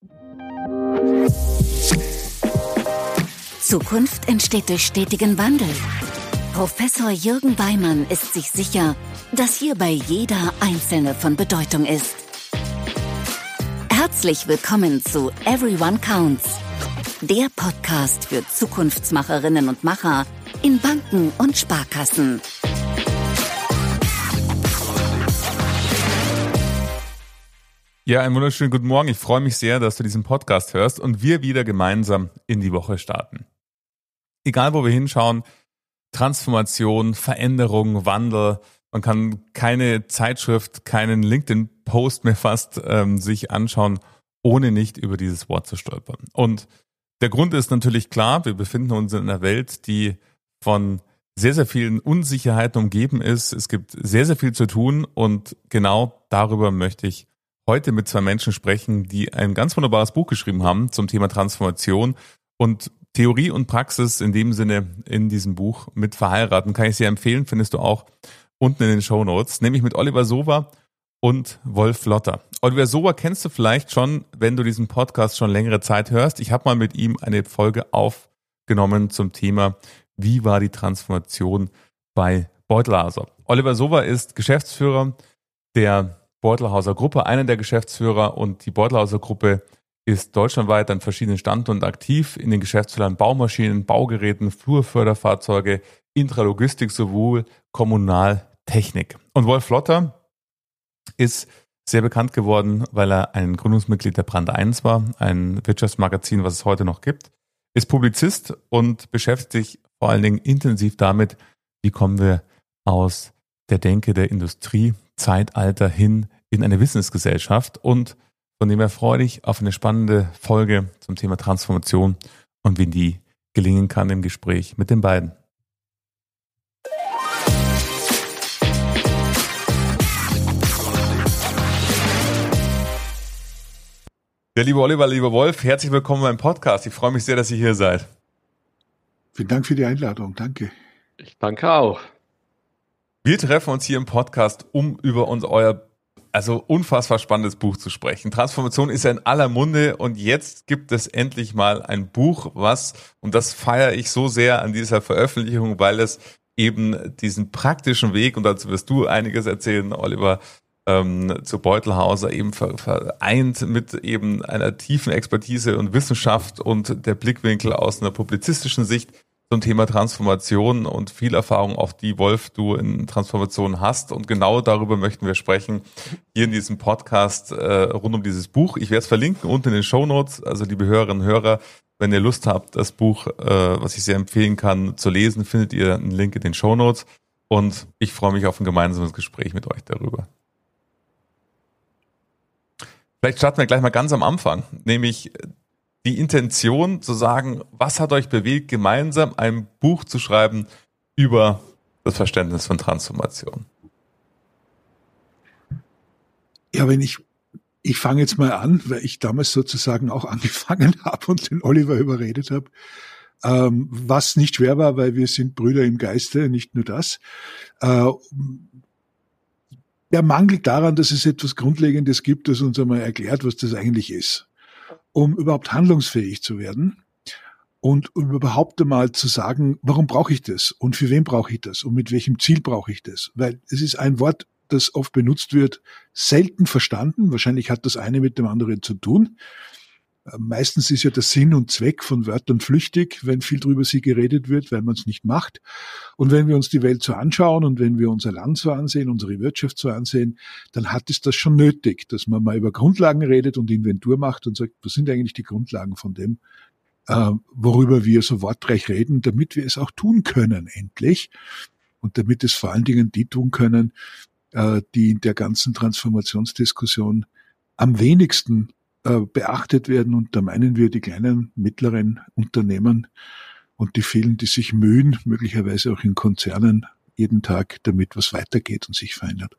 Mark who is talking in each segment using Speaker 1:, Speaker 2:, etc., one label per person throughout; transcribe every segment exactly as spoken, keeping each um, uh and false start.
Speaker 1: Zukunft entsteht durch stetigen Wandel. Professor Jürgen Weimann ist sich sicher, dass hierbei jeder Einzelne von Bedeutung ist. Herzlich willkommen zu Everyone Counts, der Podcast für Zukunftsmacherinnen und Macher in Banken und Sparkassen.
Speaker 2: Ja, einen wunderschönen guten Morgen. Ich freue mich sehr, dass du diesen Podcast hörst und wir wieder gemeinsam in die Woche starten. Egal, wo wir hinschauen, Transformation, Veränderung, Wandel. Man kann keine Zeitschrift, keinen LinkedIn-Post mehr fast ähm, sich anschauen, ohne nicht über dieses Wort zu stolpern. Und der Grund ist natürlich klar, wir befinden uns in einer Welt, die von sehr, sehr vielen Unsicherheiten umgeben ist. Es gibt sehr, sehr viel zu tun und genau darüber möchte ich heute mit zwei Menschen sprechen, die ein ganz wunderbares Buch geschrieben haben zum Thema Transformation und Theorie und Praxis in dem Sinne in diesem Buch mit verheiraten. Kann ich sehr empfehlen, findest du auch unten in den Shownotes, nämlich mit Oliver Sober und Wolf Lotter. Oliver Sober kennst du vielleicht schon, wenn du diesen Podcast schon längere Zeit hörst. Ich habe mal mit ihm eine Folge aufgenommen zum Thema, wie war die Transformation bei Beutelhauser. Oliver Sober ist Geschäftsführer der Beutelhauser Gruppe, einer der Geschäftsführer, und die Beutelhauser Gruppe ist deutschlandweit an verschiedenen Standorten aktiv in den Geschäftsfeldern Baumaschinen, Baugeräten, Flurförderfahrzeuge, Intralogistik sowohl Kommunaltechnik. Und Wolf Lotter ist sehr bekannt geworden, weil er ein Gründungsmitglied der Brand eins war, ein Wirtschaftsmagazin, was es heute noch gibt, ist Publizist und beschäftigt sich vor allen Dingen intensiv damit, wie kommen wir aus der Denke der Industriezeitalter hin in eine Wissensgesellschaft, und von dem her freue ich auf eine spannende Folge zum Thema Transformation und wie die gelingen kann im Gespräch mit den beiden. Ja, lieber Oliver, lieber Wolf, herzlich willkommen beim Podcast. Ich freue mich sehr, dass ihr hier seid.
Speaker 3: Vielen Dank für die Einladung. Danke.
Speaker 4: Ich danke auch.
Speaker 2: Wir treffen uns hier im Podcast, um über uns euer also unfassbar spannendes Buch zu sprechen. Transformation ist ja in aller Munde und jetzt gibt es endlich mal ein Buch, was, und das feiere ich so sehr an dieser Veröffentlichung, weil es eben diesen praktischen Weg, und dazu wirst du einiges erzählen, Oliver, ähm, zu Beutelhauser eben vereint mit eben einer tiefen Expertise und Wissenschaft und der Blickwinkel aus einer publizistischen Sicht zum Thema Transformation und viel Erfahrung, auch die, Wolf, du in Transformation hast. Und genau darüber möchten wir sprechen hier in diesem Podcast äh, rund um dieses Buch. Ich werde es verlinken unten in den Shownotes. Also liebe Hörerinnen und Hörer, wenn ihr Lust habt, das Buch, äh, was ich sehr empfehlen kann, zu lesen, findet ihr einen Link in den Shownotes. Und ich freue mich auf ein gemeinsames Gespräch mit euch darüber. Vielleicht starten wir gleich mal ganz am Anfang, nämlich die Intention zu sagen, was hat euch bewegt, gemeinsam ein Buch zu schreiben über das Verständnis von Transformation?
Speaker 3: Ja, wenn ich, ich fange jetzt mal an, weil ich damals sozusagen auch angefangen habe und den Oliver überredet habe, ähm, was nicht schwer war, weil wir sind Brüder im Geiste, nicht nur das. Äh, der Mangel daran, dass es etwas Grundlegendes gibt, das uns einmal erklärt, was das eigentlich ist. Um überhaupt handlungsfähig zu werden und um überhaupt einmal zu sagen, warum brauche ich das und für wen brauche ich das und mit welchem Ziel brauche ich das? Weil es ist ein Wort, das oft benutzt wird, selten verstanden. Wahrscheinlich hat das eine mit dem anderen zu tun. Meistens ist ja der Sinn und Zweck von Wörtern flüchtig, wenn viel drüber sie geredet wird, weil man es nicht macht. Und wenn wir uns die Welt so anschauen und wenn wir unser Land so ansehen, unsere Wirtschaft so ansehen, dann hat es das schon nötig, dass man mal über Grundlagen redet und Inventur macht und sagt, was sind eigentlich die Grundlagen von dem, äh, worüber wir so wortreich reden, damit wir es auch tun können, endlich. Und damit es vor allen Dingen die tun können, äh, die in der ganzen Transformationsdiskussion am wenigsten beachtet werden, und da meinen wir die kleinen, mittleren Unternehmen und die vielen, die sich mühen, möglicherweise auch in Konzernen, jeden Tag, damit was weitergeht und sich verändert.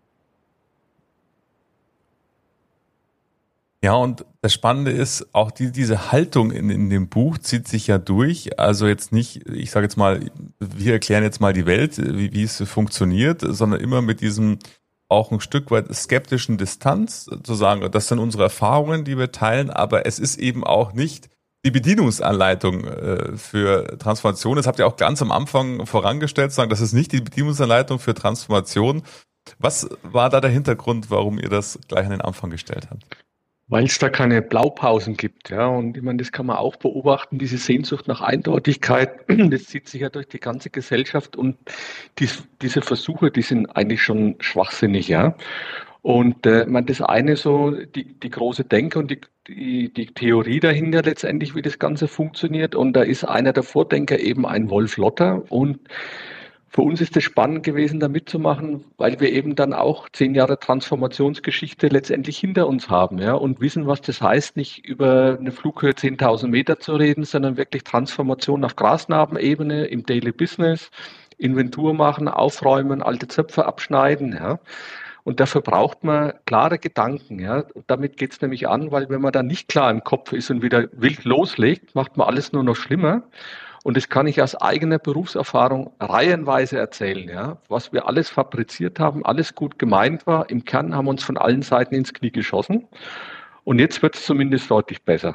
Speaker 2: Ja, und das Spannende ist, auch die, diese Haltung in, in dem Buch zieht sich ja durch. Also jetzt nicht, ich sage jetzt mal, wir erklären jetzt mal die Welt, wie, wie es funktioniert, sondern immer mit diesem auch ein Stück weit skeptischen Distanz, zu sagen, das sind unsere Erfahrungen, die wir teilen, aber es ist eben auch nicht die Bedienungsanleitung äh, für Transformation. Das habt ihr auch ganz am Anfang vorangestellt, sagen, das ist nicht die Bedienungsanleitung für Transformation. Was war da der Hintergrund, warum ihr das gleich an den Anfang gestellt habt?
Speaker 4: Weil es da keine Blaupausen gibt, ja. Und ich meine, das kann man auch beobachten, diese Sehnsucht nach Eindeutigkeit, das zieht sich ja durch die ganze Gesellschaft und dies, diese Versuche, die sind eigentlich schon schwachsinnig, ja. Und äh, man das eine so, die, die große Denke und die, die, die Theorie dahinter letztendlich, wie das Ganze funktioniert. Und da ist einer der Vordenker eben ein Wolf Lotter. Und für uns ist es spannend gewesen, da mitzumachen, weil wir eben dann auch zehn Jahre Transformationsgeschichte letztendlich hinter uns haben, ja, und wissen, was das heißt, nicht über eine Flughöhe zehntausend Meter zu reden, sondern wirklich Transformation auf Grasnarbenebene im Daily Business, Inventur machen, aufräumen, alte Zöpfe abschneiden, ja. Und dafür braucht man klare Gedanken, ja. Und damit geht es nämlich an, weil wenn man da nicht klar im Kopf ist und wieder wild loslegt, macht man alles nur noch schlimmer. Und das kann ich aus eigener Berufserfahrung reihenweise erzählen, ja. Was wir alles fabriziert haben, alles gut gemeint war. Im Kern haben wir uns von allen Seiten ins Knie geschossen. Und jetzt wird es zumindest deutlich besser.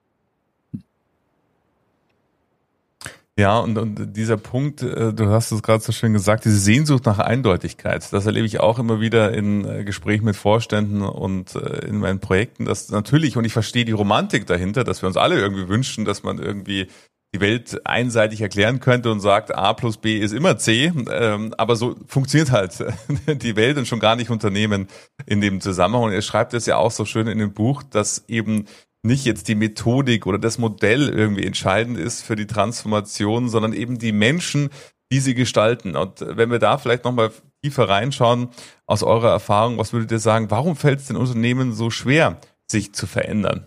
Speaker 2: Ja, und, und dieser Punkt, du hast es gerade so schön gesagt, diese Sehnsucht nach Eindeutigkeit, das erlebe ich auch immer wieder in Gesprächen mit Vorständen und in meinen Projekten, dass natürlich, und ich verstehe die Romantik dahinter, dass wir uns alle irgendwie wünschen, dass man irgendwie die Welt einseitig erklären könnte und sagt, A plus B ist immer C, aber so funktioniert halt die Welt und schon gar nicht Unternehmen in dem Zusammenhang. Und er schreibt es ja auch so schön in dem Buch, dass eben nicht jetzt die Methodik oder das Modell irgendwie entscheidend ist für die Transformation, sondern eben die Menschen, die sie gestalten. Und wenn wir da vielleicht nochmal tiefer reinschauen, aus eurer Erfahrung, was würdet ihr sagen, warum fällt es den Unternehmen so schwer, sich zu verändern?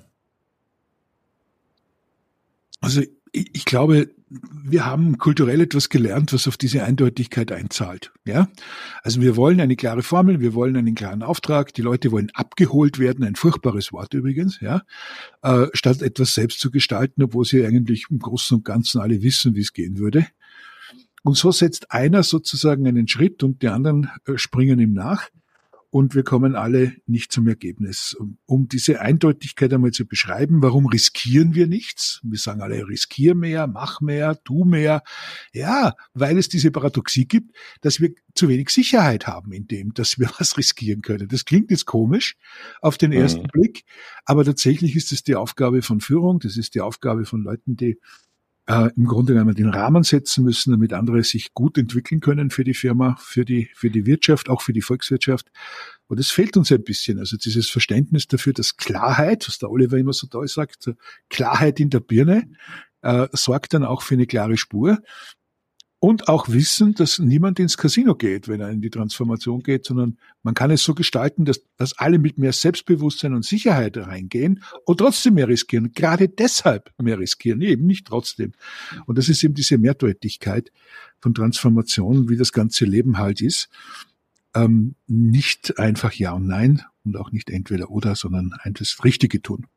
Speaker 3: Also ich, ich glaube, wir haben kulturell etwas gelernt, was auf diese Eindeutigkeit einzahlt. Ja, also wir wollen eine klare Formel, wir wollen einen klaren Auftrag. Die Leute wollen abgeholt werden, ein furchtbares Wort übrigens, ja, äh, statt etwas selbst zu gestalten, obwohl sie eigentlich im Großen und Ganzen alle wissen, wie es gehen würde. Und so setzt einer sozusagen einen Schritt und die anderen äh, springen ihm nach. Und wir kommen alle nicht zum Ergebnis. Um diese Eindeutigkeit einmal zu beschreiben, warum riskieren wir nichts? Wir sagen alle, riskier mehr, mach mehr, tu mehr. Ja, weil es diese Paradoxie gibt, dass wir zu wenig Sicherheit haben in dem, dass wir was riskieren können. Das klingt jetzt komisch auf den ersten mhm. Blick, aber tatsächlich ist es die Aufgabe von Führung, das ist die Aufgabe von Leuten, die äh, im Grunde genommen den Rahmen setzen müssen, damit andere sich gut entwickeln können für die Firma, für die, für die Wirtschaft, auch für die Volkswirtschaft. Und es fehlt uns ein bisschen. Also dieses Verständnis dafür, dass Klarheit, was der Oliver immer so toll sagt, so Klarheit in der Birne, äh, sorgt dann auch für eine klare Spur. Und auch wissen, dass niemand ins Casino geht, wenn er in die Transformation geht, sondern man kann es so gestalten, dass, dass alle mit mehr Selbstbewusstsein und Sicherheit reingehen und trotzdem mehr riskieren. Gerade deshalb mehr riskieren, eben nicht trotzdem. Und das ist eben diese Mehrdeutigkeit von Transformation, wie das ganze Leben halt ist. Ähm, nicht einfach Ja und Nein und auch nicht entweder oder, sondern einfach das Richtige tun.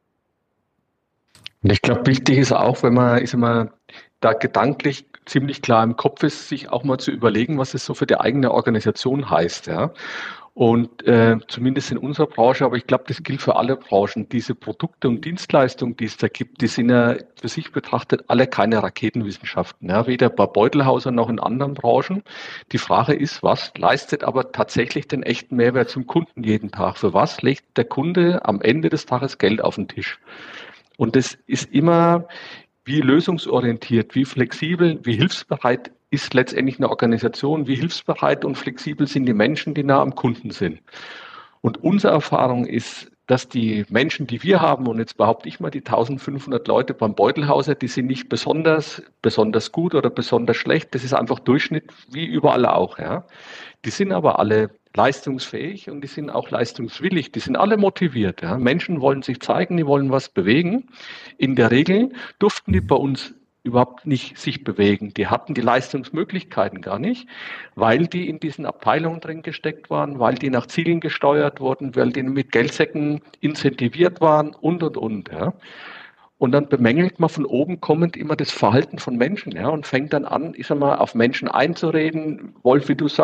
Speaker 4: Und ich glaube, wichtig ist auch, wenn man, ist immer da gedanklich ziemlich klar im Kopf ist, sich auch mal zu überlegen, was es so für die eigene Organisation heißt, ja. Und äh, zumindest in unserer Branche, aber ich glaube, das gilt für alle Branchen, diese Produkte und Dienstleistungen, die es da gibt, die sind ja für sich betrachtet alle keine Raketenwissenschaften, ja, weder bei Beutelhauser noch in anderen Branchen. Die Frage ist, was leistet aber tatsächlich den echten Mehrwert zum Kunden jeden Tag? Für was legt der Kunde am Ende des Tages Geld auf den Tisch? Und das ist immer, wie lösungsorientiert, wie flexibel, wie hilfsbereit ist letztendlich eine Organisation, wie hilfsbereit und flexibel sind die Menschen, die nah am Kunden sind. Und unsere Erfahrung ist, dass die Menschen, die wir haben, und jetzt behaupte ich mal, die eintausendfünfhundert Leute beim Beutelhauser, die sind nicht besonders, besonders gut oder besonders schlecht. Das ist einfach Durchschnitt, wie überall auch, ja. Die sind aber alle leistungsfähig und die sind auch leistungswillig. Die sind alle motiviert, ja. Menschen wollen sich zeigen, die wollen was bewegen. In der Regel durften die bei uns überhaupt nicht sich bewegen. Die hatten die Leistungsmöglichkeiten gar nicht, weil die in diesen Abteilungen drin gesteckt waren, weil die nach Zielen gesteuert wurden, weil die mit Geldsäcken incentiviert waren und, und, und. Ja. Und dann bemängelt man von oben kommend immer das Verhalten von Menschen, ja, und fängt dann an, ich sag mal, auf Menschen einzureden. Wolf, wie du sagst,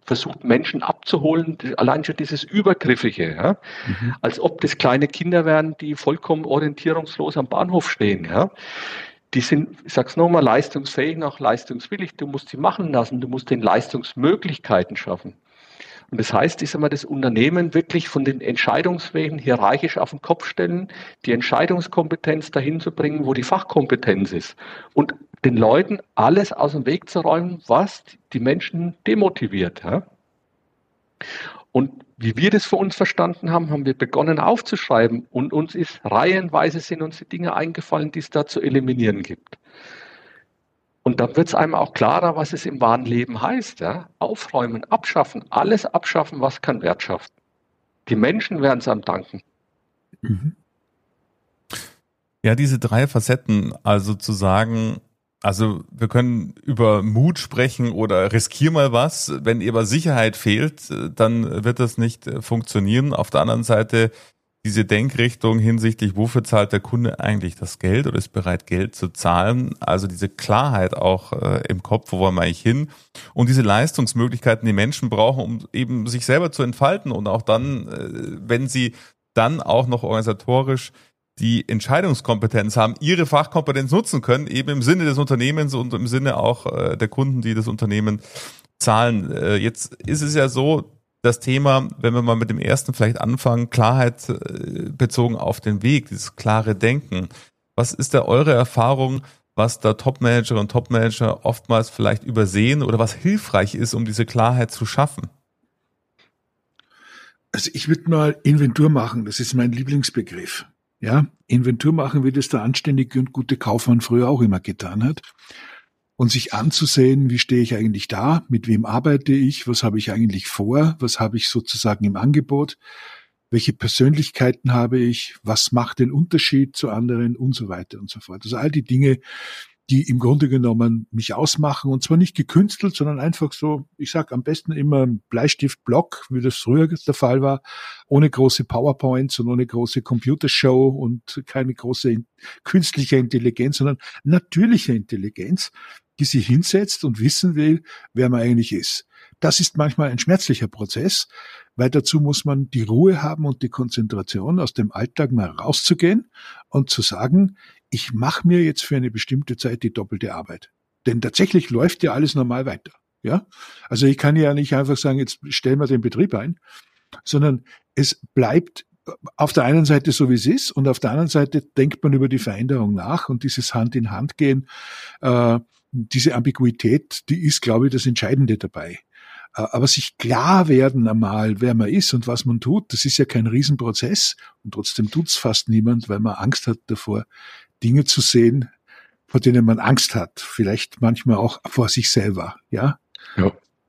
Speaker 4: versucht Menschen abzuholen, allein schon dieses Übergriffige, ja? Mhm. Als ob das kleine Kinder wären, die vollkommen orientierungslos am Bahnhof stehen. Ja? Die sind, ich sag's nochmal, leistungsfähig, auch leistungswillig. Du musst sie machen lassen, du musst den Leistungsmöglichkeiten schaffen. Und das heißt, ich sag mal, das Unternehmen wirklich von den Entscheidungswegen hierarchisch auf den Kopf stellen, die Entscheidungskompetenz dahin zu bringen, wo die Fachkompetenz ist. Und den Leuten alles aus dem Weg zu räumen, was die Menschen demotiviert. Ja? Und wie wir das für uns verstanden haben, haben wir begonnen aufzuschreiben. Und uns ist reihenweise sind uns die Dinge eingefallen, die es da zu eliminieren gibt. Und dann wird es einem auch klarer, was es im wahren Leben heißt. Ja? Aufräumen, abschaffen, alles abschaffen, was keinen Wert schafft. Die Menschen werden es einem danken.
Speaker 2: Mhm. Ja, diese drei Facetten, also zu sagen, also wir können über Mut sprechen oder riskier mal was. Wenn ihr aber Sicherheit fehlt, dann wird das nicht funktionieren. Auf der anderen Seite diese Denkrichtung hinsichtlich, wofür zahlt der Kunde eigentlich das Geld oder ist bereit, Geld zu zahlen? Also diese Klarheit auch äh, im Kopf, wo wollen wir eigentlich hin? Und diese Leistungsmöglichkeiten, die Menschen brauchen, um eben sich selber zu entfalten und auch dann, äh, wenn sie dann auch noch organisatorisch die Entscheidungskompetenz haben, ihre Fachkompetenz nutzen können, eben im Sinne des Unternehmens und im Sinne auch äh, der Kunden, die das Unternehmen zahlen. Äh, jetzt ist es ja so, das Thema, wenn wir mal mit dem ersten vielleicht anfangen, Klarheit äh, bezogen auf den Weg, dieses klare Denken. Was ist da eure Erfahrung, was da Topmanager und Topmanager oftmals vielleicht übersehen oder was hilfreich ist, um diese Klarheit zu schaffen?
Speaker 3: Also ich würde mal Inventur machen, das ist mein Lieblingsbegriff. Ja, Inventur machen, wie das der anständige und gute Kaufmann früher auch immer getan hat. Und sich anzusehen, wie stehe ich eigentlich da, mit wem arbeite ich, was habe ich eigentlich vor, was habe ich sozusagen im Angebot, welche Persönlichkeiten habe ich, was macht den Unterschied zu anderen und so weiter und so fort. Also all die Dinge, die im Grunde genommen mich ausmachen und zwar nicht gekünstelt, sondern einfach so, ich sage am besten immer ein Bleistiftblock, wie das früher der Fall war, ohne große PowerPoints und ohne große Computershow und keine große künstliche Intelligenz, sondern natürliche Intelligenz, die sich hinsetzt und wissen will, wer man eigentlich ist. Das ist manchmal ein schmerzlicher Prozess, weil dazu muss man die Ruhe haben und die Konzentration, aus dem Alltag mal rauszugehen und zu sagen, ich mache mir jetzt für eine bestimmte Zeit die doppelte Arbeit. Denn tatsächlich läuft ja alles normal weiter. Ja, also ich kann ja nicht einfach sagen, jetzt stellen wir den Betrieb ein, sondern es bleibt auf der einen Seite so, wie es ist, und auf der anderen Seite denkt man über die Veränderung nach und dieses Hand in Hand gehen, äh, diese Ambiguität, die ist, glaube ich, das Entscheidende dabei. Aber sich klar werden einmal, wer man ist und was man tut, das ist ja kein Riesenprozess und trotzdem tut's fast niemand, weil man Angst hat davor, Dinge zu sehen, vor denen man Angst hat. Vielleicht manchmal auch vor sich selber, ja?
Speaker 4: Ja.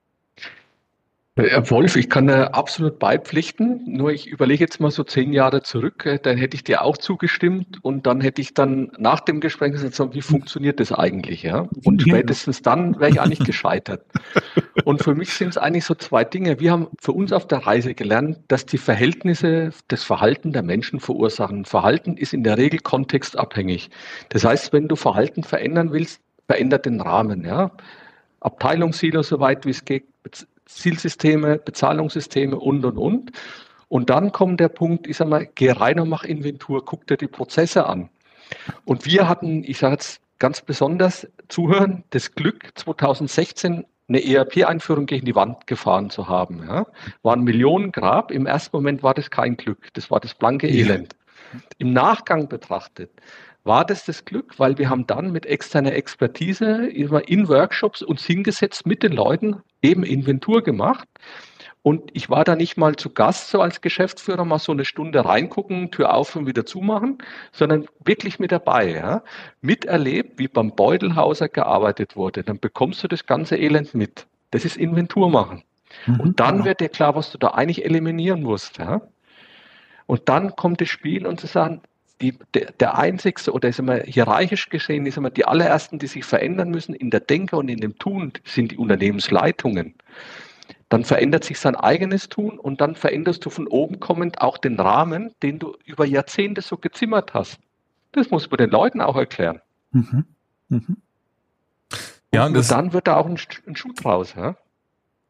Speaker 4: Herr Wolf, ich kann da absolut beipflichten, nur ich überlege jetzt mal so zehn Jahre zurück, dann hätte ich dir auch zugestimmt und dann hätte ich dann nach dem Gespräch gesagt, wie funktioniert das eigentlich, ja? Und spätestens dann wäre ich eigentlich gescheitert. Und für mich sind es eigentlich so zwei Dinge. Wir haben für uns auf der Reise gelernt, dass die Verhältnisse das Verhalten der Menschen verursachen. Verhalten ist in der Regel kontextabhängig. Das heißt, wenn du Verhalten verändern willst, verändert den Rahmen, ja? Abteilungssilo, soweit wie es geht, Zielsysteme, Bezahlungssysteme und, und, und. Und dann kommt der Punkt, ich sag mal, geh rein und mach Inventur, guck dir die Prozesse an. Und wir hatten, ich sage jetzt ganz besonders, zuhören, das Glück, zwanzig sechzehn eine E R P-Einführung gegen die Wand gefahren zu haben. Ja. War ein Millionengrab. Im ersten Moment war das kein Glück. Das war das blanke Elend. Ja. Im Nachgang betrachtet war das das Glück, weil wir haben dann mit externer Expertise in Workshops uns hingesetzt mit den Leuten, eben Inventur gemacht. Und ich war da nicht mal zu Gast, so als Geschäftsführer, mal so eine Stunde reingucken, Tür auf und wieder zumachen, sondern wirklich mit dabei, ja. Miterlebt, wie beim Beutelhauser gearbeitet wurde. Dann bekommst du das ganze Elend mit. Das ist Inventur machen. Mhm, und dann genau. wird dir klar, was du da eigentlich eliminieren musst, ja. Und dann kommt das Spiel und zu sagen, Die, der, der einzigste, oder ist immer hierarchisch gesehen, ist immer die allerersten, die sich verändern müssen in der Denke und in dem Tun, sind die Unternehmensleitungen. Dann verändert sich sein eigenes Tun und dann veränderst du von oben kommend auch den Rahmen, den du über Jahrzehnte so gezimmert hast. Das musst du den Leuten auch erklären. Mhm. Mhm.
Speaker 2: Ja, und,
Speaker 4: und dann wird da auch ein, ein Schuh draus. Ja?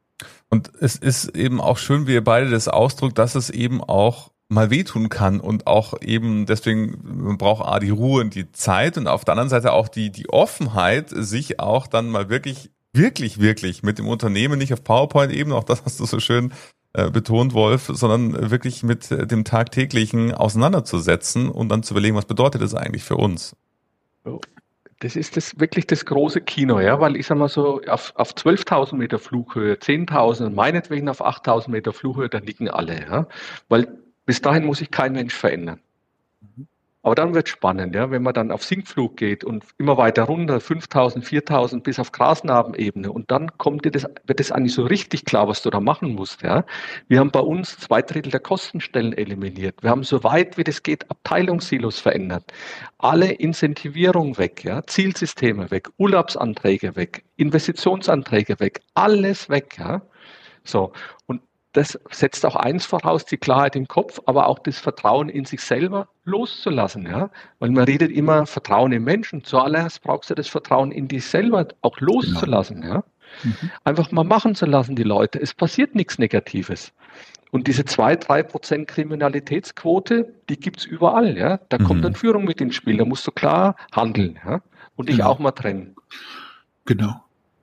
Speaker 2: Und es ist eben auch schön, wie ihr beide das ausdrückt, dass es eben auch mal wehtun kann und auch eben deswegen, man braucht A, die Ruhe und die Zeit und auf der anderen Seite auch die, die Offenheit, sich auch dann mal wirklich, wirklich, wirklich mit dem Unternehmen, nicht auf PowerPoint-Ebene, auch das hast du so schön äh, betont, Wolf, sondern wirklich mit dem Tagtäglichen auseinanderzusetzen und dann zu überlegen, was bedeutet das eigentlich für uns?
Speaker 4: Das ist das wirklich das große Kino, ja, weil ich sag mal so, auf, auf zwölftausend Meter Flughöhe, zehntausend, meinetwegen auf achttausend Meter Flughöhe, da nicken alle, ja, weil bis dahin muss sich kein Mensch verändern. Aber dann wird es spannend, ja, wenn man dann auf Sinkflug geht und immer weiter runter, fünftausend, viertausend bis auf Grasnarbenebene und dann kommt dir das, wird es eigentlich so richtig klar, was du da machen musst. Ja. Wir haben bei uns zwei Drittel der Kostenstellen eliminiert. Wir haben so weit wie das geht Abteilungssilos verändert. Alle Incentivierung weg, ja, Zielsysteme weg, Urlaubsanträge weg, Investitionsanträge weg, alles weg. Ja. So, und das setzt auch eins voraus, die Klarheit im Kopf, aber auch das Vertrauen in sich selber loszulassen. Ja? Weil man redet immer Vertrauen im Menschen. Zuallererst brauchst du das Vertrauen in dich selber auch loszulassen. Genau. Ja? Mhm. Einfach mal machen zu lassen, die Leute. Es passiert nichts Negatives. Und diese zwei, drei Prozent Kriminalitätsquote, die gibt es überall. Ja? Da mhm. kommt dann Führung mit ins Spiel. Da musst du klar handeln, ja? Und dich genau. auch mal trennen.
Speaker 3: Genau.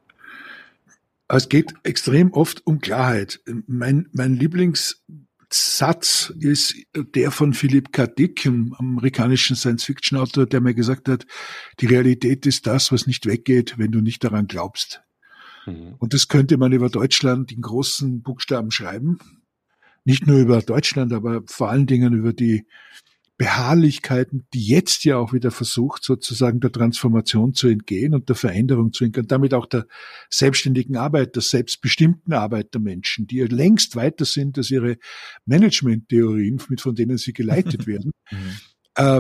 Speaker 3: Es geht extrem oft um Klarheit. Mein, mein Lieblingssatz ist der von Philip K. Dick, einem amerikanischen Science-Fiction-Autor, der mir gesagt hat, die Realität ist das, was nicht weggeht, wenn du nicht daran glaubst. Mhm. Und das könnte man über Deutschland in großen Buchstaben schreiben. Nicht nur über Deutschland, aber vor allen Dingen über die Beharrlichkeiten, die jetzt ja auch wieder versucht, sozusagen der Transformation zu entgehen und der Veränderung zu entgehen, damit auch der selbstständigen Arbeit, der selbstbestimmten Arbeit der Menschen, die ja längst weiter sind als ihre Management-Theorien, von denen sie geleitet werden. Mhm. Äh,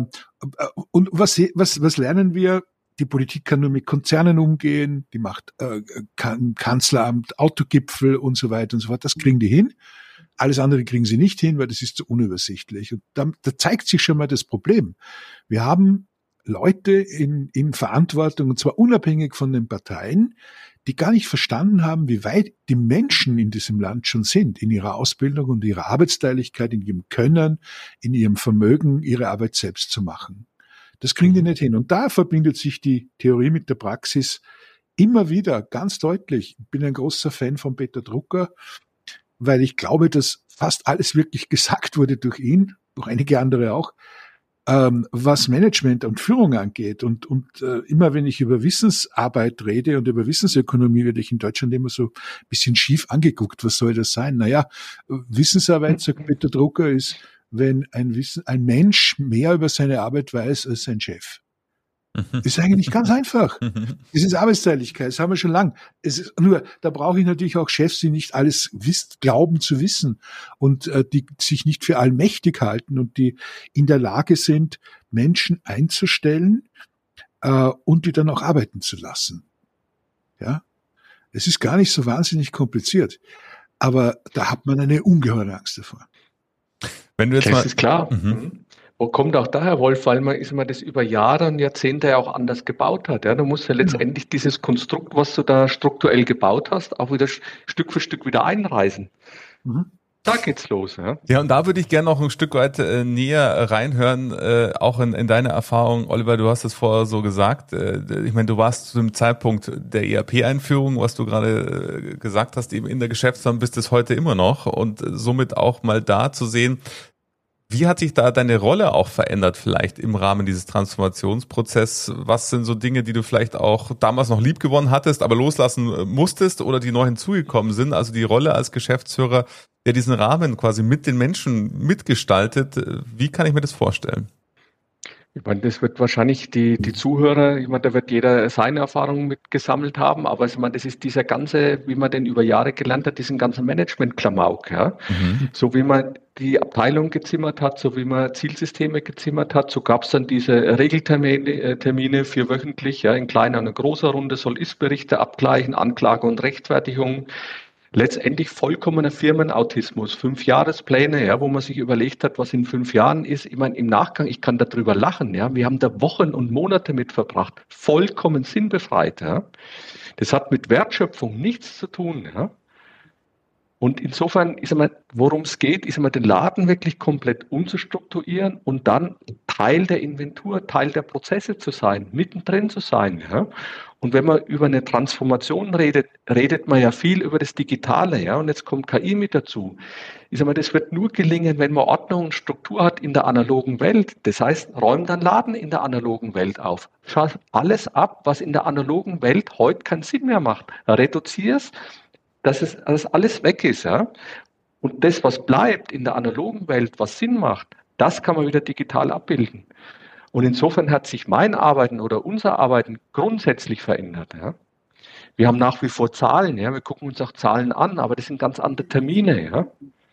Speaker 3: und was, was, was lernen wir? Die Politik kann nur mit Konzernen umgehen, die macht äh, kann Kanzleramt, Autogipfel und so weiter und so fort. Das kriegen die hin. Alles andere kriegen sie nicht hin, weil das ist zu unübersichtlich. Und da, da zeigt sich schon mal das Problem. Wir haben Leute in, in Verantwortung, und zwar unabhängig von den Parteien, die gar nicht verstanden haben, wie weit die Menschen in diesem Land schon sind, in ihrer Ausbildung und ihrer Arbeitsteiligkeit, in ihrem Können, in ihrem Vermögen, ihre Arbeit selbst zu machen. Das kriegen die nicht hin. Und da verbindet sich die Theorie mit der Praxis immer wieder ganz deutlich. Ich bin ein großer Fan von Peter Drucker, weil ich glaube, dass fast alles wirklich gesagt wurde durch ihn, durch einige andere auch, ähm, was Management und Führung angeht. Und, und äh, immer wenn ich über Wissensarbeit rede und über Wissensökonomie, werde ich in Deutschland immer so ein bisschen schief angeguckt. Was soll das sein? Naja, Wissensarbeit, sagt Peter Drucker, ist, wenn ein, Wissen, ein Mensch mehr über seine Arbeit weiß als sein Chef. Ist eigentlich ganz einfach. Es ist Arbeitsteiligkeit, das haben wir schon lang. Es ist nur, da brauche ich natürlich auch Chefs, die nicht alles wissen, glauben zu wissen und äh, die sich nicht für allmächtig halten und die in der Lage sind, Menschen einzustellen äh, und die dann auch arbeiten zu lassen. Ja, es ist gar nicht so wahnsinnig kompliziert, aber da hat man eine ungeheure Angst davor.
Speaker 2: Wenn du jetzt
Speaker 4: das
Speaker 2: mal,
Speaker 4: ist klar. Mhm. Wo kommt auch daher, Wolf, weil man, ist man das über Jahre und Jahrzehnte ja auch anders gebaut hat. Ja, du musst ja letztendlich dieses Konstrukt, was du da strukturell gebaut hast, auch wieder Stück für Stück wieder einreißen. Mhm. Da geht's los. Ja,
Speaker 2: ja, und da würde ich gerne noch ein Stück weit äh, näher reinhören, äh, auch in, in deine Erfahrung. Oliver, du hast es vorher so gesagt. Äh, ich meine, du warst zu dem Zeitpunkt der E R P-Einführung, was du gerade äh, gesagt hast, eben in der Geschäftsführung bist es heute immer noch und äh, somit auch mal da zu sehen, wie hat sich da deine Rolle auch verändert vielleicht im Rahmen dieses Transformationsprozesses? Was sind so Dinge, die du vielleicht auch damals noch lieb gewonnen hattest, aber loslassen musstest oder die neu hinzugekommen sind? Also die Rolle als Geschäftsführer, der diesen Rahmen quasi mit den Menschen mitgestaltet. Wie kann ich mir das vorstellen?
Speaker 4: Ich meine, das wird wahrscheinlich die, die Zuhörer, ich meine, da wird jeder seine Erfahrungen mitgesammelt haben, aber ich meine, das ist dieser ganze, wie man den über Jahre gelernt hat, diesen ganzen Management-Klamauk, ja. Mhm. So wie man die Abteilung gezimmert hat, so wie man Zielsysteme gezimmert hat, so gab es dann diese Regeltermine Termine für wöchentlich, ja, in kleiner und großer Runde, soll Ist-Berichte abgleichen, Anklage und Rechtfertigung. Letztendlich vollkommener Firmenautismus, Fünfjahrespläne, ja, wo man sich überlegt hat, was in fünf Jahren ist. Ich meine, im Nachgang, ich kann darüber lachen, ja. Wir haben da Wochen und Monate mit verbracht, vollkommen sinnbefreit, ja. Das hat mit Wertschöpfung nichts zu tun, ja. Und insofern ist einmal, worum es geht, ist einmal den Laden wirklich komplett umzustrukturieren und dann Teil der Inventur, Teil der Prozesse zu sein, mittendrin zu sein. Ja? Und wenn man über eine Transformation redet, redet man ja viel über das Digitale, ja, und jetzt kommt K I mit dazu. Ich sag mal, das wird nur gelingen, wenn man Ordnung und Struktur hat in der analogen Welt. Das heißt, räum dann Laden in der analogen Welt auf. Schau alles ab, was in der analogen Welt heute keinen Sinn mehr macht. Reduzier's, dass es dass alles weg ist, ja. Und das, was bleibt in der analogen Welt, was Sinn macht, das kann man wieder digital abbilden. Und insofern hat sich mein Arbeiten oder unser Arbeiten grundsätzlich verändert. Ja. Wir haben nach wie vor Zahlen, ja, wir gucken uns auch Zahlen an, aber das sind ganz andere Termine. Ja.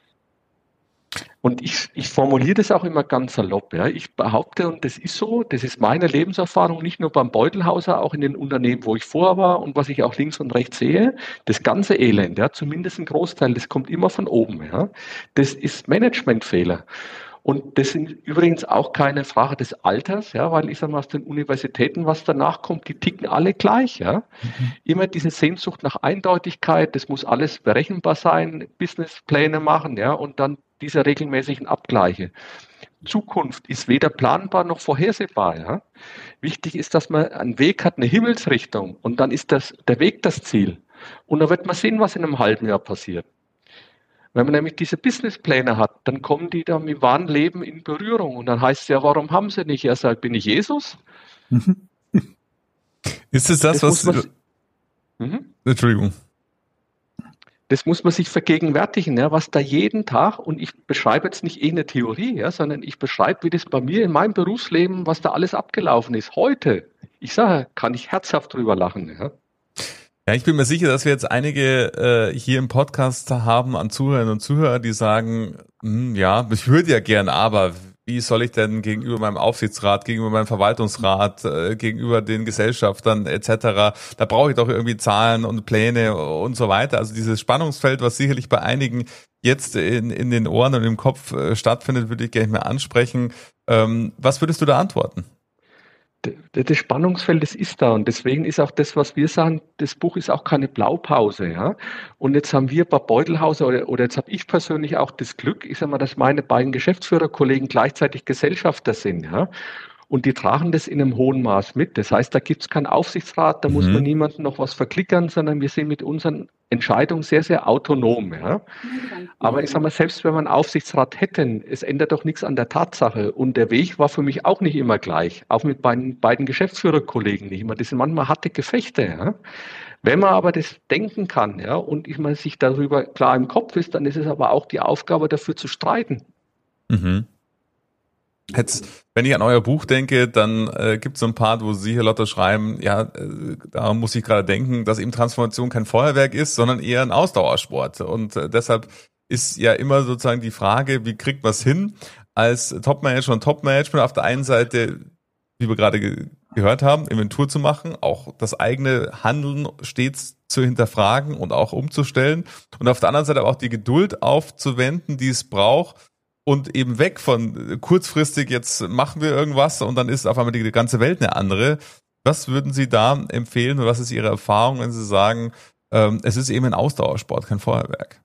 Speaker 4: Und ich, ich formuliere das auch immer ganz salopp. Ja. Ich behaupte, und das ist so, das ist meine Lebenserfahrung, nicht nur beim Beutelhauser, auch in den Unternehmen, wo ich vorher war und was ich auch links und rechts sehe, das ganze Elend, ja, zumindest ein Großteil, das kommt immer von oben. Ja. Das ist Managementfehler. Und das sind übrigens auch keine Frage des Alters, ja, weil ich sage mal, aus den Universitäten, was danach kommt, die ticken alle gleich. Ja. Mhm. Immer diese Sehnsucht nach Eindeutigkeit, das muss alles berechenbar sein, Businesspläne machen, ja, und dann diese regelmäßigen Abgleiche. Zukunft ist weder planbar noch vorhersehbar. Ja. Wichtig ist, dass man einen Weg hat, eine Himmelsrichtung, und dann ist das, der Weg das Ziel. Und dann wird man sehen, was in einem halben Jahr passiert. Wenn man nämlich diese Businesspläne hat, dann kommen die da mit wahren Leben in Berührung. Und dann heißt es ja, warum haben sie nicht? Er sagt, bin ich Jesus?
Speaker 2: Mhm. Ist es das, das was... Man, mhm. Entschuldigung.
Speaker 4: Das muss man sich vergegenwärtigen, ja, was da jeden Tag, und ich beschreibe jetzt nicht eh eine Theorie, ja, sondern ich beschreibe, wie das bei mir in meinem Berufsleben, was da alles abgelaufen ist. Heute, ich sage, kann ich herzhaft drüber lachen. Ja.
Speaker 2: Ja, ich bin mir sicher, dass wir jetzt einige äh, hier im Podcast haben an Zuhörerinnen und Zuhörer, die sagen, hm, ja, ich würde ja gern, aber wie soll ich denn gegenüber meinem Aufsichtsrat, gegenüber meinem Verwaltungsrat, äh, gegenüber den Gesellschaftern et cetera, da brauche ich doch irgendwie Zahlen und Pläne und so weiter. Also dieses Spannungsfeld, was sicherlich bei einigen jetzt in, in den Ohren und im Kopf äh, stattfindet, würde ich gerne nicht mehr ansprechen. Ähm, was würdest du da antworten?
Speaker 4: Das Spannungsfeld, das ist da, und deswegen ist auch das, was wir sagen, das Buch ist auch keine Blaupause, ja. Und jetzt haben wir bei Beutelhauser, oder, oder jetzt habe ich persönlich auch das Glück, ich sage mal, dass meine beiden Geschäftsführerkollegen gleichzeitig Gesellschafter sind, ja. Und die tragen das in einem hohen Maß mit. Das heißt, da gibt es keinen Aufsichtsrat, da muss mhm. man niemandem noch was verklickern, sondern wir sind mit unseren Entscheidungen sehr, sehr autonom. Ja. Aber ich sage mal, selbst wenn man einen Aufsichtsrat hätten, es ändert doch nichts an der Tatsache. Und der Weg war für mich auch nicht immer gleich, auch mit beiden, beiden Geschäftsführerkollegen nicht immer. Das sind manchmal harte Gefechte. Ja. Wenn man aber das denken kann, ja, und ich meine, sich darüber klar im Kopf ist, dann ist es aber auch die Aufgabe, dafür zu streiten.
Speaker 2: Mhm. Jetzt, wenn ich an euer Buch denke, dann äh, gibt es so ein Part, wo Sie, Herr Lotter, schreiben, ja, äh, da muss ich gerade denken, dass eben Transformation kein Feuerwerk ist, sondern eher ein Ausdauersport. Und äh, deshalb ist ja immer sozusagen die Frage, wie kriegt man es hin, als Top-Manager und Top-Management auf der einen Seite, wie wir gerade ge- gehört haben, Inventur zu machen, auch das eigene Handeln stets zu hinterfragen und auch umzustellen, und auf der anderen Seite aber auch die Geduld aufzuwenden, die es braucht, und eben weg von kurzfristig, jetzt machen wir irgendwas und dann ist auf einmal die ganze Welt eine andere. Was würden Sie da empfehlen oder was ist Ihre Erfahrung, wenn Sie sagen, ähm, es ist eben ein Ausdauersport, kein Feuerwerk?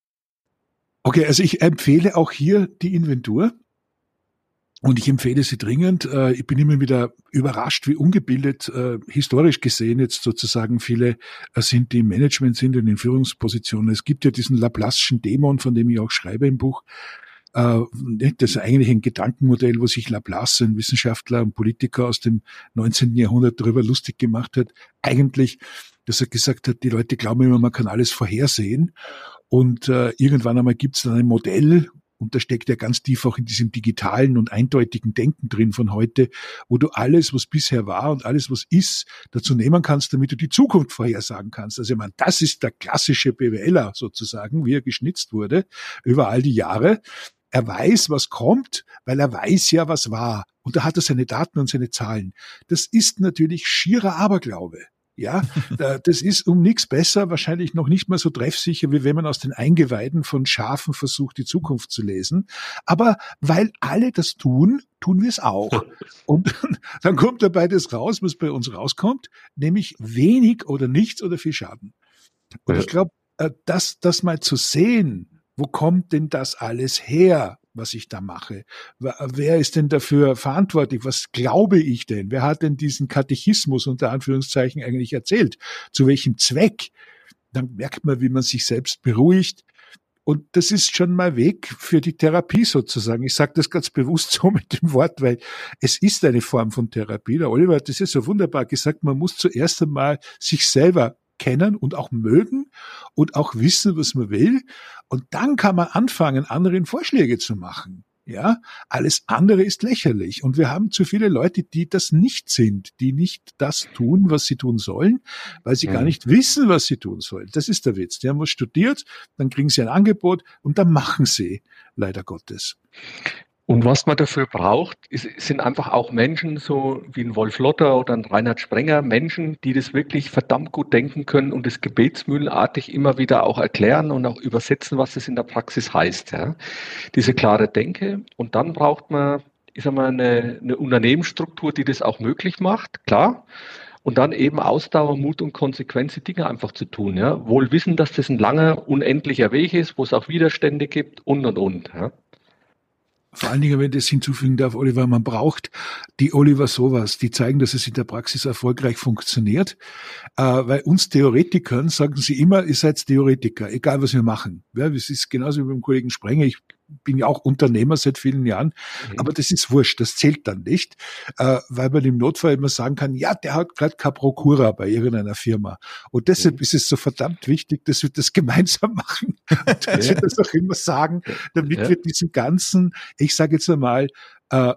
Speaker 3: Okay, also ich empfehle auch hier die Inventur und ich empfehle sie dringend. Ich bin immer wieder überrascht, wie ungebildet, historisch gesehen jetzt sozusagen viele sind, die im Management sind und in Führungspositionen. Es gibt ja diesen Laplace'schen Dämon, von dem ich auch schreibe im Buch. Das ist eigentlich ein Gedankenmodell, wo sich Laplace, ein Wissenschaftler und Politiker aus dem neunzehnten Jahrhundert, darüber lustig gemacht hat. Eigentlich, dass er gesagt hat, die Leute glauben immer, man kann alles vorhersehen. Und äh, irgendwann einmal gibt es dann ein Modell, und da steckt ja ganz tief auch in diesem digitalen und eindeutigen Denken drin von heute, wo du alles, was bisher war und alles, was ist, dazu nehmen kannst, damit du die Zukunft vorhersagen kannst. Also ich meine, das ist der klassische BWLer sozusagen, wie er geschnitzt wurde über all die Jahre. Er weiß, was kommt, weil er weiß ja, was war. Und da hat er seine Daten und seine Zahlen. Das ist natürlich schierer Aberglaube. Ja, das ist um nichts besser, wahrscheinlich noch nicht mal so treffsicher, wie wenn man aus den Eingeweiden von Schafen versucht, die Zukunft zu lesen. Aber weil alle das tun, tun wir es auch. Und dann kommt dabei das raus, was bei uns rauskommt, nämlich wenig oder nichts oder viel Schaden. Und ich glaube, das, das mal zu sehen, wo kommt denn das alles her, was ich da mache? Wer ist denn dafür verantwortlich? Was glaube ich denn? Wer hat denn diesen Katechismus unter Anführungszeichen eigentlich erzählt? Zu welchem Zweck? Dann merkt man, wie man sich selbst beruhigt. Und das ist schon mal Weg für die Therapie sozusagen. Ich sage das ganz bewusst so mit dem Wort, weil es ist eine Form von Therapie. Der Oliver hat das ja so wunderbar gesagt, man muss zuerst einmal sich selber kennen und auch mögen und auch wissen, was man will. Und dann kann man anfangen, anderen Vorschläge zu machen. Ja, alles andere ist lächerlich. Und wir haben zu viele Leute, die das nicht sind, die nicht das tun, was sie tun sollen, weil sie mhm. gar nicht wissen, was sie tun sollen. Das ist der Witz. Die haben was studiert, dann kriegen sie ein Angebot und dann machen sie, leider Gottes.
Speaker 4: Und was man dafür braucht, ist, sind einfach auch Menschen, so wie ein Wolf Lotter oder ein Reinhard Sprenger, Menschen, die das wirklich verdammt gut denken können und das gebetsmühlenartig immer wieder auch erklären und auch übersetzen, was das in der Praxis heißt. Ja. Diese klare Denke. Und dann braucht man, ich sag mal, eine, eine Unternehmensstruktur, die das auch möglich macht, klar. Und dann eben Ausdauer, Mut und Konsequenz, die Dinge einfach zu tun. Ja. Wohl wissen, dass das ein langer, unendlicher Weg ist, wo es auch Widerstände gibt und, und, und. Ja.
Speaker 3: Vor allen Dingen, wenn ich das hinzufügen darf, Oliver, man braucht die Oliver sowas, die zeigen, dass es in der Praxis erfolgreich funktioniert. Äh, weil uns Theoretikern sagen sie immer, ihr seid Theoretiker, egal was wir machen. Ja, es ist genauso wie beim Kollegen Sprenger. Ich bin ja auch Unternehmer seit vielen Jahren, mhm. aber das ist wurscht, das zählt dann nicht, äh, weil man im Notfall immer sagen kann, ja, der hat gerade keine Prokura bei irgendeiner Firma. Und deshalb mhm. ist es so verdammt wichtig, dass wir das gemeinsam machen und dass ja. wir das auch immer sagen, damit ja. wir diesen ganzen, ich sage jetzt einmal, äh,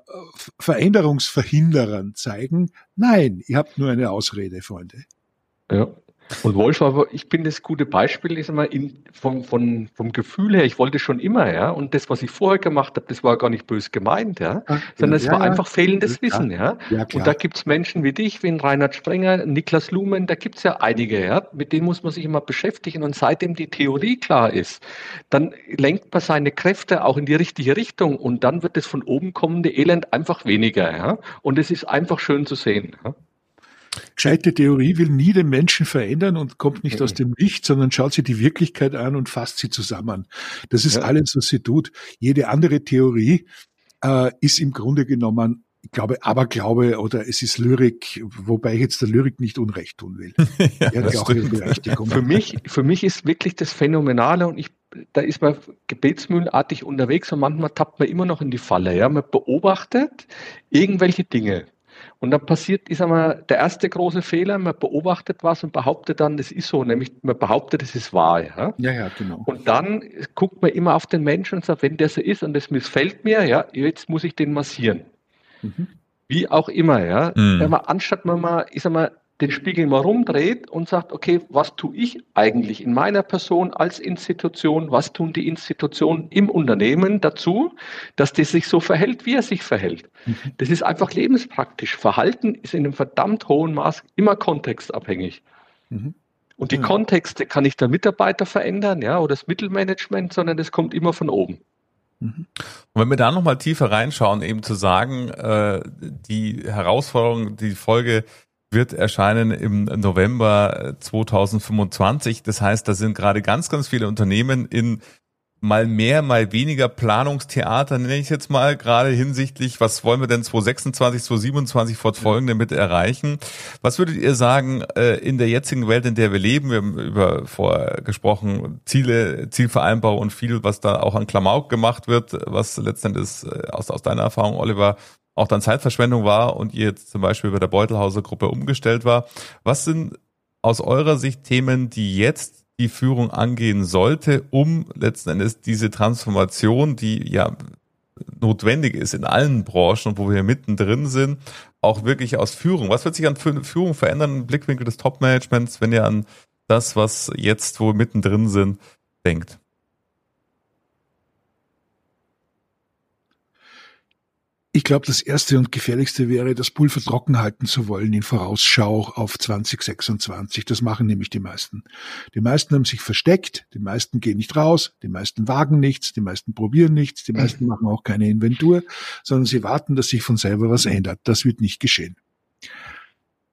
Speaker 3: Veränderungsverhinderern zeigen, nein, ihr habt nur eine Ausrede, Freunde.
Speaker 4: Ja. Und Wolf, aber ich bin das gute Beispiel, ist immer in, vom, vom, vom Gefühl her, ich wollte schon immer, ja, und das, was ich vorher gemacht habe, das war gar nicht böse gemeint, ja, ja sondern es ja, war ja. einfach fehlendes ja. Wissen, ja. ja und da gibt's Menschen wie dich, wie ein Reinhard Sprenger, Niklas Luhmann, da gibt's ja einige, ja, mit denen muss man sich immer beschäftigen und seitdem die Theorie klar ist, dann lenkt man seine Kräfte auch in die richtige Richtung und dann wird das von oben kommende Elend einfach weniger, ja, und es ist einfach schön zu sehen, ja.
Speaker 3: Gescheite Theorie will nie den Menschen verändern und kommt nicht mhm. aus dem Nichts, sondern schaut sich die Wirklichkeit an und fasst sie zusammen. Das ist ja. alles, was sie tut. Jede andere Theorie äh, ist im Grunde genommen, ich glaube, Aberglaube oder es ist Lyrik, wobei ich jetzt der Lyrik nicht Unrecht tun will.
Speaker 4: ja, ja auch ihre Berechtigung. Für mich, für mich ist wirklich das Phänomenale und ich, da ist man gebetsmühlenartig unterwegs und manchmal tappt man immer noch in die Falle. Ja, man beobachtet irgendwelche Dinge. Und dann passiert, ich sag mal, der erste große Fehler, man beobachtet was und behauptet dann, das ist so, nämlich man behauptet, es ist wahr. Ja?
Speaker 3: ja, ja, genau.
Speaker 4: Und dann guckt man immer auf den Menschen und sagt, wenn der so ist und das missfällt mir, ja, jetzt muss ich den massieren. Mhm. Wie auch immer, ja. Mhm. Wenn man, anstatt man mal, ich sag mal, den Spiegel mal rumdreht und sagt, okay, was tue ich eigentlich in meiner Person als Institution, was tun die Institutionen im Unternehmen dazu, dass das sich so verhält, wie er sich verhält. Mhm. Das ist einfach lebenspraktisch. Verhalten ist in einem verdammt hohen Maß immer kontextabhängig. Mhm. Und die ja. Kontexte kann nicht der Mitarbeiter verändern, ja, oder das Mittelmanagement, sondern das kommt immer von oben.
Speaker 2: Und wenn wir da nochmal tiefer reinschauen, eben zu sagen, äh, die Herausforderung, die Folge wird erscheinen im November zweitausendfünfundzwanzig. Das heißt, da sind gerade ganz, ganz viele Unternehmen in mal mehr, mal weniger Planungstheater, nenne ich jetzt mal, gerade hinsichtlich, was wollen wir denn zweitausendsechsundzwanzig, zweitausendsiebenundzwanzig fortfolgende mit erreichen? Was würdet ihr sagen, in der jetzigen Welt, in der wir leben, wir haben über vorher gesprochen, Ziele, Zielvereinbarung und viel, was da auch an Klamauk gemacht wird, was letztendlich aus, aus deiner Erfahrung, Oliver, auch dann Zeitverschwendung war und ihr jetzt zum Beispiel bei der Beutelhauser Gruppe umgestellt war. Was sind aus eurer Sicht Themen, die jetzt die Führung angehen sollte, um letzten Endes diese Transformation, die ja notwendig ist in allen Branchen und wo wir mittendrin sind, auch wirklich aus Führung? Was wird sich an Führung verändern im Blickwinkel des Top-Managements, wenn ihr an das, was jetzt, wo wir mittendrin sind, denkt?
Speaker 3: Ich glaube, das Erste und Gefährlichste wäre, das Pulver trocken halten zu wollen in Vorausschau auf zwanzig sechsundzwanzig. Das machen nämlich die meisten. Die meisten haben sich versteckt, die meisten gehen nicht raus, die meisten wagen nichts, die meisten probieren nichts, die meisten machen auch keine Inventur, sondern sie warten, dass sich von selber was ändert. Das wird nicht geschehen.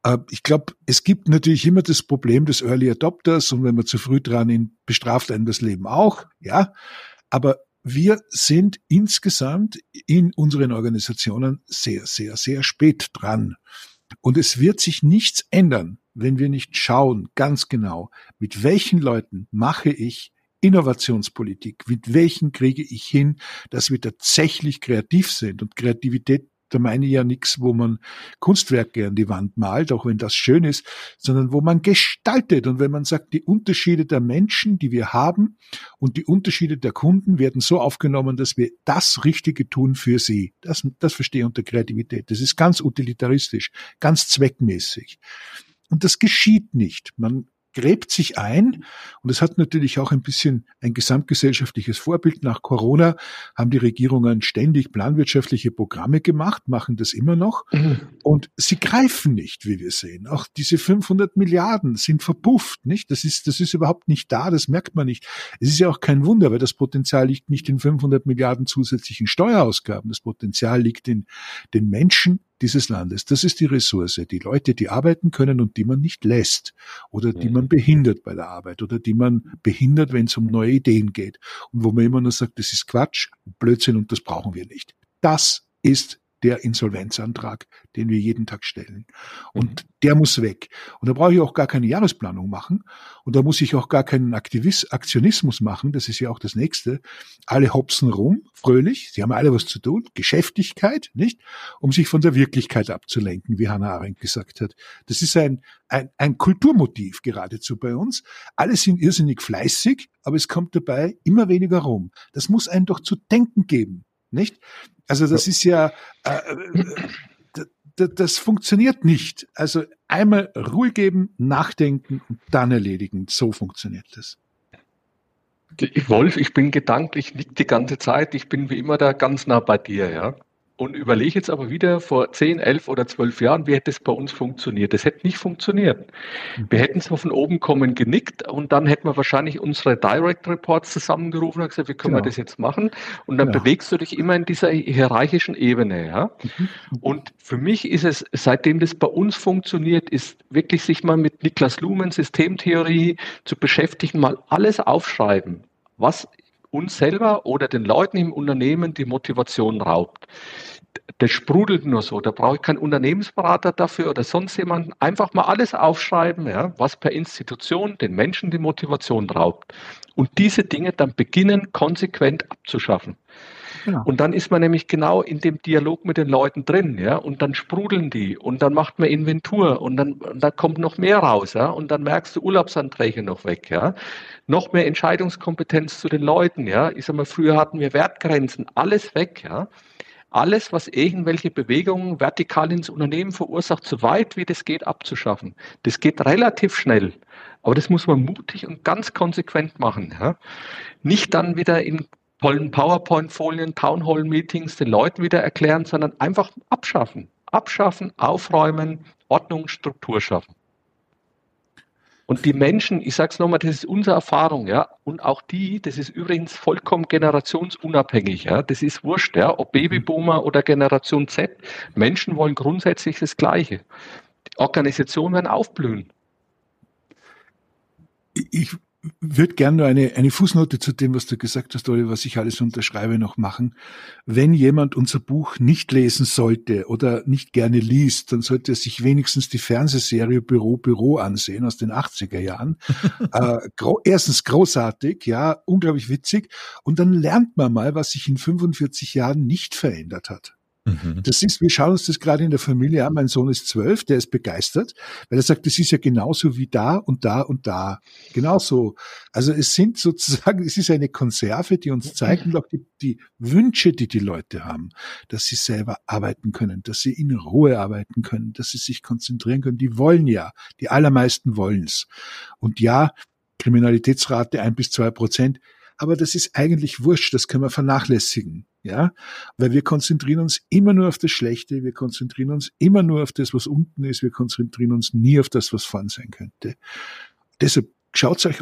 Speaker 3: Äh, ich glaube, es gibt natürlich immer das Problem des Early Adopters und wenn man zu früh dran ist, bestraft einen das Leben auch, ja. Aber wir sind insgesamt in unseren Organisationen sehr, sehr, sehr spät dran. Und es wird sich nichts ändern, wenn wir nicht schauen, ganz genau, mit welchen Leuten mache ich Innovationspolitik, mit welchen kriege ich hin, dass wir tatsächlich kreativ sind. Und Kreativität, da meine ich ja nichts, wo man Kunstwerke an die Wand malt, auch wenn das schön ist, sondern wo man gestaltet. Und wenn man sagt, die Unterschiede der Menschen, die wir haben und die Unterschiede der Kunden werden so aufgenommen, dass wir das Richtige tun für sie. Das, das verstehe ich unter Kreativität. Das ist ganz utilitaristisch, ganz zweckmäßig. Und das geschieht nicht. Man gräbt sich ein und es hat natürlich auch ein bisschen ein gesamtgesellschaftliches Vorbild. Nach Corona haben die Regierungen ständig planwirtschaftliche Programme gemacht, machen das immer noch mhm. und sie greifen nicht, wie wir sehen. Auch diese fünfhundert Milliarden sind verpufft, nicht? Das ist, das ist überhaupt nicht da, das merkt man nicht. Es ist ja auch kein Wunder, weil das Potenzial liegt nicht in fünfhundert Milliarden zusätzlichen Steuerausgaben. Das Potenzial liegt in den Menschen dieses Landes. Das ist die Ressource, die Leute, die arbeiten können und die man nicht lässt oder die man behindert bei der Arbeit oder die man behindert, wenn es um neue Ideen geht und wo man immer nur sagt, das ist Quatsch, Blödsinn und das brauchen wir nicht. Das ist der Insolvenzantrag, den wir jeden Tag stellen. Und mhm. der muss weg. Und da brauche ich auch gar keine Jahresplanung machen. Und da muss ich auch gar keinen Aktivis- Aktionismus machen. Das ist ja auch das Nächste. Alle hopsen rum, fröhlich. Sie haben alle was zu tun. Geschäftigkeit, nicht? Um sich von der Wirklichkeit abzulenken, wie Hannah Arendt gesagt hat. Das ist ein, ein, ein Kulturmotiv geradezu bei uns. Alle sind irrsinnig fleißig, aber es kommt dabei immer weniger rum. Das muss einen doch zu denken geben, nicht? Also das ist ja, äh, d- das funktioniert nicht. Also einmal Ruhe geben, nachdenken und dann erledigen. So funktioniert das.
Speaker 4: Wolf, ich bin gedanklich nicht die ganze Zeit. Ich bin wie immer da ganz nah bei dir, ja. Und überlege jetzt aber wieder vor zehn, elf oder zwölf Jahren, wie hätte es bei uns funktioniert? Das hätte nicht funktioniert. Wir hätten zwar von oben kommen genickt und dann hätten wir wahrscheinlich unsere Direct Reports zusammengerufen und gesagt, wie können genau. wir das jetzt machen? Und dann genau. bewegst du dich immer in dieser hierarchischen Ebene, ja. Mhm. Und für mich ist es, seitdem das bei uns funktioniert, ist wirklich sich mal mit Niklas Luhmann Systemtheorie zu beschäftigen, mal alles aufschreiben, was uns selber oder den Leuten im Unternehmen die Motivation raubt. Das sprudelt nur so, da brauche ich keinen Unternehmensberater dafür oder sonst jemanden. Einfach mal alles aufschreiben, ja, was per Institution den Menschen die Motivation raubt. Und diese Dinge dann beginnen, konsequent abzuschaffen. Ja. Und dann ist man nämlich genau in dem Dialog mit den Leuten drin, ja, und dann sprudeln die und dann macht man Inventur und dann, und dann kommt noch mehr raus, ja, und dann merkst du Urlaubsanträge noch weg, ja, noch mehr Entscheidungskompetenz zu den Leuten, ja, ich sag mal, früher hatten wir Wertgrenzen, alles weg, ja, alles, was irgendwelche Bewegungen vertikal ins Unternehmen verursacht, so weit wie das geht, abzuschaffen. Das geht relativ schnell, aber das muss man mutig und ganz konsequent machen, ja, nicht dann wieder in tollen PowerPoint-Folien, Townhall-Meetings den Leuten wieder erklären, sondern einfach abschaffen. Abschaffen, aufräumen, Ordnung, Struktur schaffen. Und die Menschen, ich sage es nochmal, das ist unsere Erfahrung, ja, und auch die, das ist übrigens vollkommen generationsunabhängig, ja, das ist wurscht, ja, ob Babyboomer oder Generation Z, Menschen wollen grundsätzlich das Gleiche. Die Organisationen werden aufblühen.
Speaker 3: Ich würde gerne nur eine, eine Fußnote zu dem, was du gesagt hast, Oliver, was ich alles unterschreibe, noch machen. Wenn jemand unser Buch nicht lesen sollte oder nicht gerne liest, dann sollte er sich wenigstens die Fernsehserie Büro, Büro ansehen aus den achtziger Jahren. äh, gro- erstens großartig, ja, unglaublich witzig. Und dann lernt man mal, was sich in fünfundvierzig Jahren nicht verändert hat. Das ist, wir schauen uns das gerade in der Familie an. Mein Sohn ist zwölf, der ist begeistert, weil er sagt, das ist ja genauso wie da und da und da. Genauso. Also es sind sozusagen, es ist eine Konserve, die uns zeigt und auch die, die Wünsche, die die Leute haben, dass sie selber arbeiten können, dass sie in Ruhe arbeiten können, dass sie sich konzentrieren können. Die wollen ja. Die allermeisten wollen's. Und ja, Kriminalitätsrate ein bis zwei Prozent. Aber das ist eigentlich wurscht, das können wir vernachlässigen, ja, weil wir konzentrieren uns immer nur auf das Schlechte, wir konzentrieren uns immer nur auf das, was unten ist, wir konzentrieren uns nie auf das, was vorn sein könnte. Deshalb schaut euch auch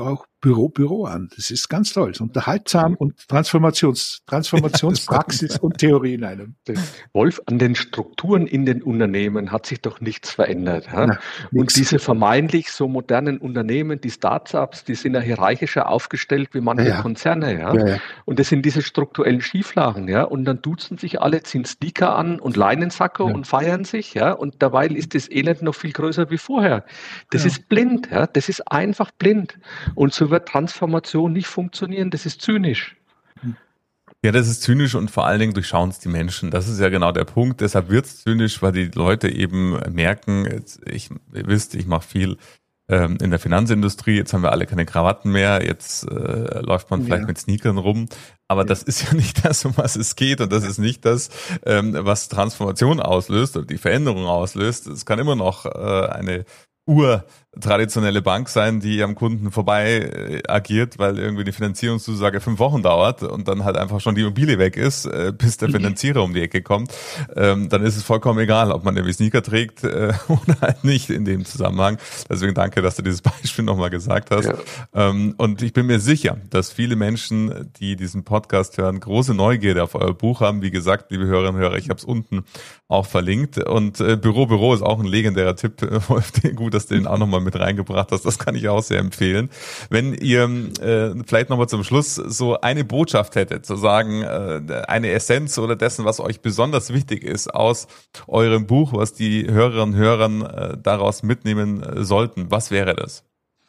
Speaker 3: Büro, Büro an. Das ist ganz toll. Unterhaltsam und Transformations, Transformationspraxis und Theorie in einem.
Speaker 4: Wolf, an den Strukturen in den Unternehmen hat sich doch nichts verändert. Ja?
Speaker 3: Na,
Speaker 4: und diese vermeintlich so modernen Unternehmen, die Startups, die sind ja hierarchischer aufgestellt wie manche
Speaker 3: ja, ja.
Speaker 4: Konzerne. Ja?
Speaker 3: Ja, ja.
Speaker 4: Und das sind diese strukturellen Schieflagen. Ja? Und dann duzen sich alle, ziehen Sneaker an und Leinensacko
Speaker 3: Ja.
Speaker 4: und feiern sich. Ja? Und dabei ist das Elend noch viel größer wie vorher. Das
Speaker 3: Ja.
Speaker 4: ist blind. Ja? Das ist einfach blind. Und so wird Transformation nicht funktionieren. Das ist zynisch.
Speaker 2: Ja, das ist zynisch und vor allen Dingen durchschauen es die Menschen. Das ist ja genau der Punkt. Deshalb wird es zynisch, weil die Leute eben merken, jetzt, ich, ihr wisst, ich mache viel ähm, in der Finanzindustrie, jetzt haben wir alle keine Krawatten mehr, jetzt äh, läuft man vielleicht
Speaker 3: Ja.
Speaker 2: mit Sneakern rum. Aber
Speaker 3: Ja.
Speaker 2: das ist ja nicht das, um was es geht, und das ist nicht das, ähm, was Transformation auslöst oder die Veränderung auslöst. Es kann immer noch äh, eine urtraditionelle Bank sein, die am Kunden vorbei äh, agiert, weil irgendwie die Finanzierungszusage fünf Wochen dauert und dann halt einfach schon die Immobilie weg ist, äh, bis der Finanzierer um die Ecke kommt. Ähm, dann ist es vollkommen egal, ob man irgendwie Sneaker trägt äh, oder halt nicht in dem Zusammenhang. Deswegen danke, dass du dieses Beispiel nochmal gesagt hast.
Speaker 4: Ja.
Speaker 2: Ähm, und ich bin mir sicher, dass viele Menschen, die diesen Podcast hören, große Neugierde auf euer Buch haben. Wie gesagt, liebe Hörerinnen und Hörer, ich habe es unten auch verlinkt. Und äh, Büro, Büro ist auch ein legendärer Tipp, Wolf, gut, dass du den auch nochmal mit reingebracht hast. Das kann ich auch sehr empfehlen. Wenn ihr äh, vielleicht nochmal zum Schluss so eine Botschaft hättet, zu sagen, äh, eine Essenz oder dessen, was euch besonders wichtig ist aus eurem Buch, was die Hörerinnen und Hörer äh, daraus mitnehmen äh, sollten, was wäre das?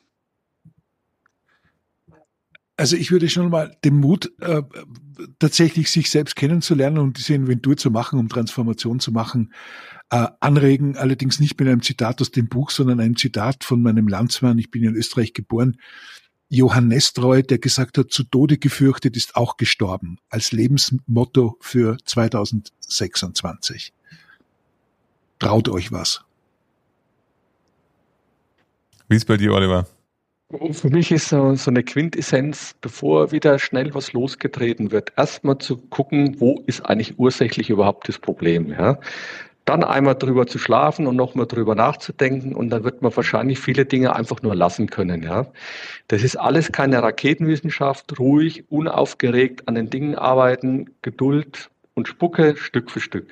Speaker 3: Also ich würde schon mal den Mut, äh, tatsächlich sich selbst kennenzulernen und diese Inventur zu machen, um Transformation zu machen, äh, anregen. Allerdings nicht mit einem Zitat aus dem Buch, sondern einem Zitat von meinem Landsmann, ich bin in Österreich geboren, Johann Nestroy, der gesagt hat, zu Tode gefürchtet ist auch gestorben, als Lebensmotto für zweitausendsechsundzwanzig. Traut euch was.
Speaker 2: Wie ist bei dir, Oliver?
Speaker 4: Für mich ist so, so eine Quintessenz, bevor wieder schnell was losgetreten wird, erstmal zu gucken, wo ist eigentlich ursächlich überhaupt das Problem. Ja? Dann einmal drüber zu schlafen und nochmal drüber nachzudenken, und dann wird man wahrscheinlich viele Dinge einfach nur lassen können. Ja? Das ist alles keine Raketenwissenschaft, ruhig, unaufgeregt an den Dingen arbeiten, Geduld und Spucke Stück für Stück.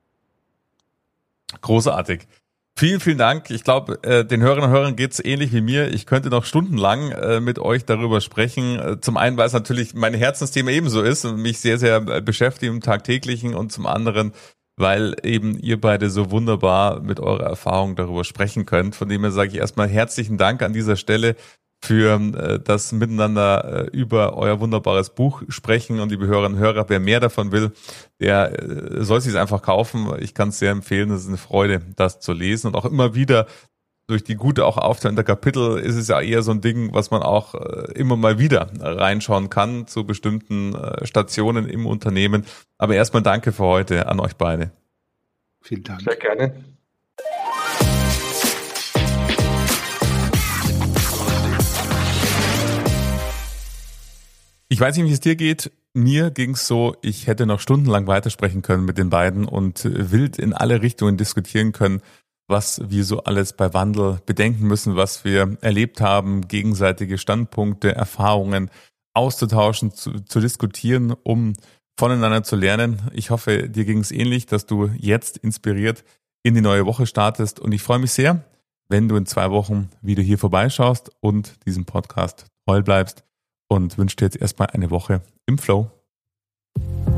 Speaker 2: Großartig. Vielen, vielen Dank. Ich glaube, äh, den Hörerinnen und Hörern geht's ähnlich wie mir. Ich könnte noch stundenlang äh, mit euch darüber sprechen. Äh, zum einen, weil es natürlich mein Herzensthema ebenso ist und mich sehr, sehr äh, beschäftigt im Tagtäglichen, und zum anderen, weil eben ihr beide so wunderbar mit eurer Erfahrung darüber sprechen könnt. Von dem her sage ich erstmal herzlichen Dank an dieser Stelle für äh, das Miteinander äh, über euer wunderbares Buch sprechen. Und liebe Hörerinnen und Hörer, wer mehr davon will, der äh, soll sich es einfach kaufen. Ich kann es sehr empfehlen. Es ist eine Freude, das zu lesen. Und auch immer wieder durch die gute auch Aufteilung der Kapitel ist es ja eher so ein Ding, was man auch äh, immer mal wieder reinschauen kann zu bestimmten äh, Stationen im Unternehmen. Aber erstmal danke für heute an euch beide.
Speaker 3: Vielen Dank.
Speaker 4: Sehr gerne.
Speaker 2: Ich weiß nicht, wie es dir geht. Mir ging's so, ich hätte noch stundenlang weitersprechen können mit den beiden und wild in alle Richtungen diskutieren können, was wir so alles bei Wandel bedenken müssen, was wir erlebt haben, gegenseitige Standpunkte, Erfahrungen auszutauschen, zu, zu diskutieren, um voneinander zu lernen. Ich hoffe, dir ging's ähnlich, dass du jetzt inspiriert in die neue Woche startest, und ich freue mich sehr, wenn du in zwei Wochen wieder hier vorbeischaust und diesem Podcast treu bleibst. Und wünsche dir jetzt erstmal eine Woche im Flow.